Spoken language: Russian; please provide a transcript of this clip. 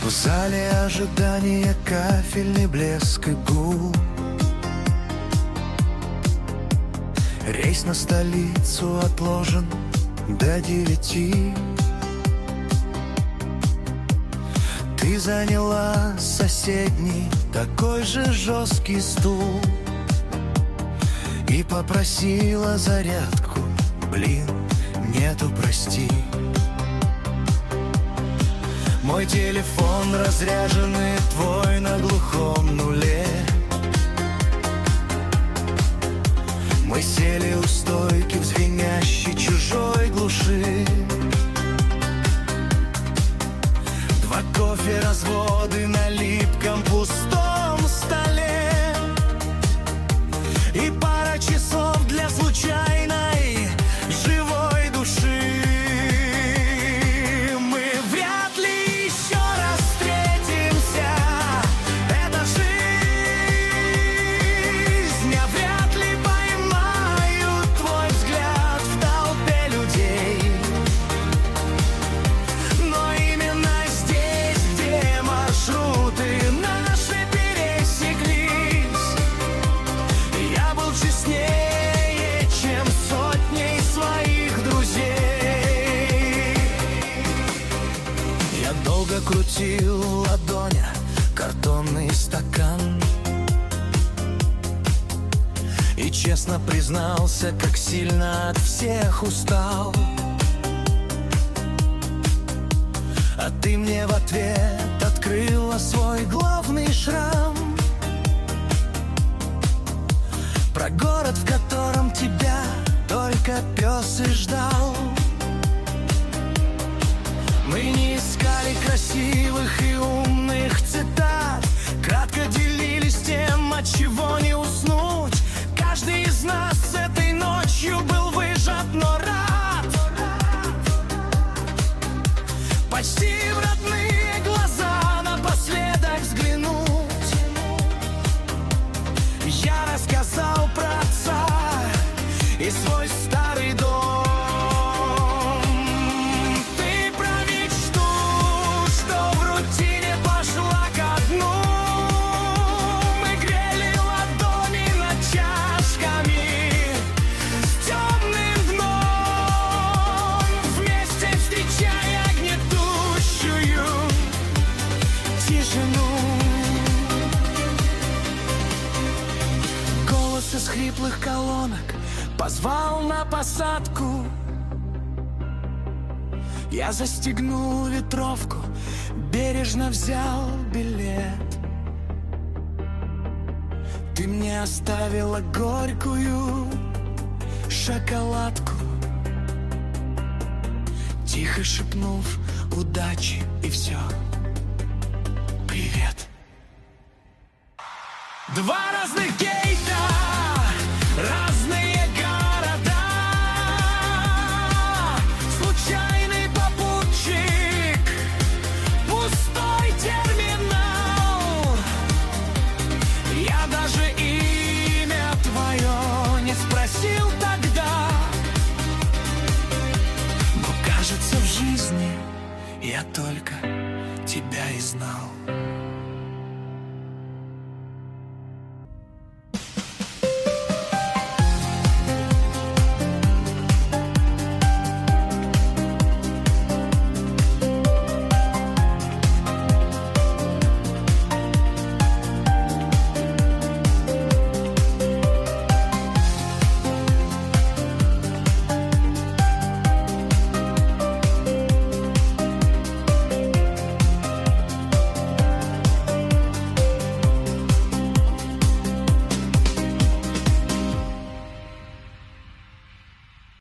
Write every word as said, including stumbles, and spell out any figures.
В зале ожидания кафельный блеск и гул. Рейс на столицу отложен до девяти. Ты заняла соседний такой же жесткий стул и попросила зарядку. Блин, нету, прости. Мой телефон разряженный, твой на глухом нуле. Мы сели у стойки в звенящей чужой глуши. Два кофе, разводы на липком пустом столе и пара часов для случайной живой души. Мы вряд ли еще раз встретимся. Это жизнь, я вряд ли поймаю твой взгляд в толпе людей. Но именно здесь, где маршруты наши пересеклись, я был честнее, чем сотней своих друзей. Я долго крутил ладоня картонный стакан и честно признался, как сильно от всех устал. А ты мне в ответ открыла свой главный шрам, про город, в котором тебя только пес и ждал. Мы не искали красивых и умных цитат, кратко делились тем, от чего не уснуть. Каждый из нас этой ночью был выжат, но рад почти в родные глаза напоследок взглянуть. Я рассказал про отца и свой старый дом. Ты про мечту, что в рутине пошла ко дну. Мы грели ладони над чашками с темным дном, вместе встречая гнетущую тишину. Голос из хриплых колонок позвал на посадку. Я застегнул ветровку, бережно взял билет. Ты мне оставила горькую шоколадку, тихо шепнув удачи, и все. Привет. Два разных гейта, разные города, случайный попутчик, пустой терминал. Я даже имя твое не спросил тогда, но кажется, в жизни я только тебя и знал.